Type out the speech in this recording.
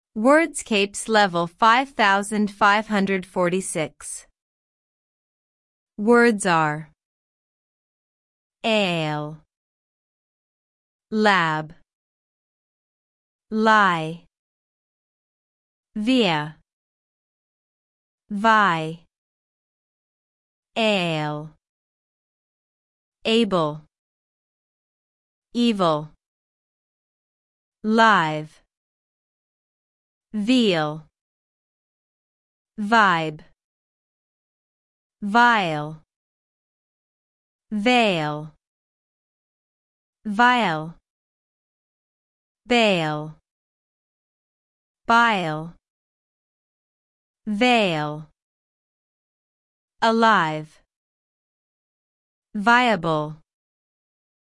Wordscapes level 5546. Words are ale, lab, lie, via, vi, ale, able, evil, live, veal, vibe, vile, veil, vile, bail, bile, veil, alive, viable.